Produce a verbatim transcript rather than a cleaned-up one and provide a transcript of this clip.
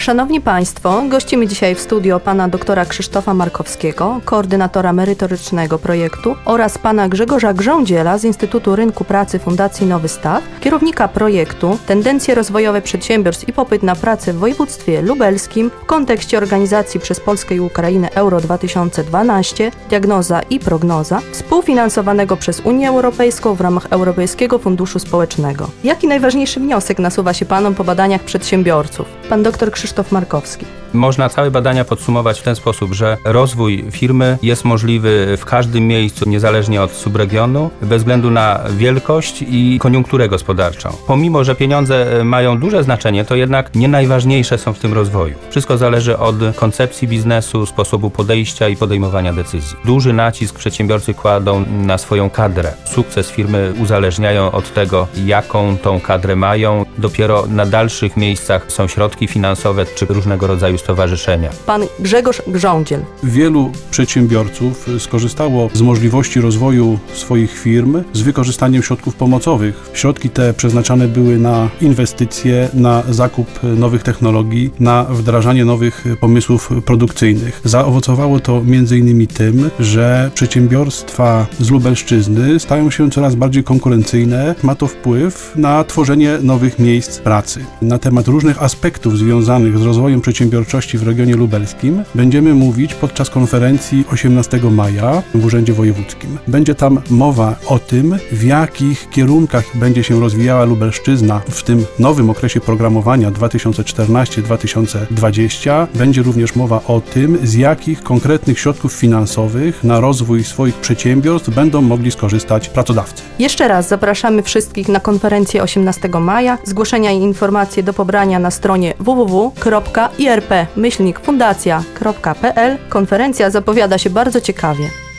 Szanowni Państwo, gościmy dzisiaj w studio pana doktora Krzysztofa Markowskiego, koordynatora merytorycznego projektu, oraz pana Grzegorza Grządziela z Instytutu Rynku Pracy Fundacji Nowy Staw, kierownika projektu Tendencje rozwojowe przedsiębiorstw i popyt na pracę w województwie lubelskim w kontekście organizacji przez Polskę i Ukrainę Euro dwa tysiące dwanaście, diagnoza i prognoza, współfinansowanego przez Unię Europejską w ramach Europejskiego Funduszu Społecznego. Jaki najważniejszy wniosek nasuwa się panom po badaniach przedsiębiorców? Pan doktor Krzysztof Markowski. Można całe badania podsumować w ten sposób, że rozwój firmy jest możliwy w każdym miejscu, niezależnie od subregionu, bez względu na wielkość i koniunkturę gospodarczą. Pomimo, że pieniądze mają duże znaczenie, to jednak nie najważniejsze są w tym rozwoju. Wszystko zależy od koncepcji biznesu, sposobu podejścia i podejmowania decyzji. Duży nacisk przedsiębiorcy kładą na swoją kadrę. Sukces firmy uzależniają od tego, jaką tą kadrę mają. Dopiero na dalszych miejscach są środki finansowe czy różnego rodzaju stowarzyszenia. Pan Grzegorz Grządziel. Wielu przedsiębiorców skorzystało z możliwości rozwoju swoich firm z wykorzystaniem środków pomocowych. Środki te przeznaczane były na inwestycje, na zakup nowych technologii, na wdrażanie nowych pomysłów produkcyjnych. Zaowocowało to między innymi tym, że przedsiębiorstwa z Lubelszczyzny stają się coraz bardziej konkurencyjne. Ma to wpływ na tworzenie nowych miejsc pracy. Na temat różnych aspektów związanych z rozwojem przedsiębiorczości w regionie lubelskim będziemy mówić podczas konferencji osiemnastego maja w Urzędzie Wojewódzkim. Będzie tam mowa o tym, w jakich kierunkach będzie się rozwijała Lubelszczyzna w tym nowym okresie programowania dwa tysiące czternaście do dwa tysiące dwudziestego. Będzie również mowa o tym, z jakich konkretnych środków finansowych na rozwój swoich przedsiębiorstw będą mogli skorzystać pracodawcy. Jeszcze raz zapraszamy wszystkich na konferencję osiemnastego maja. Zgłoszenia i informacje do pobrania na stronie w w w kropka i r p myślnik fundacja kropka p l. Konferencja zapowiada się bardzo ciekawie.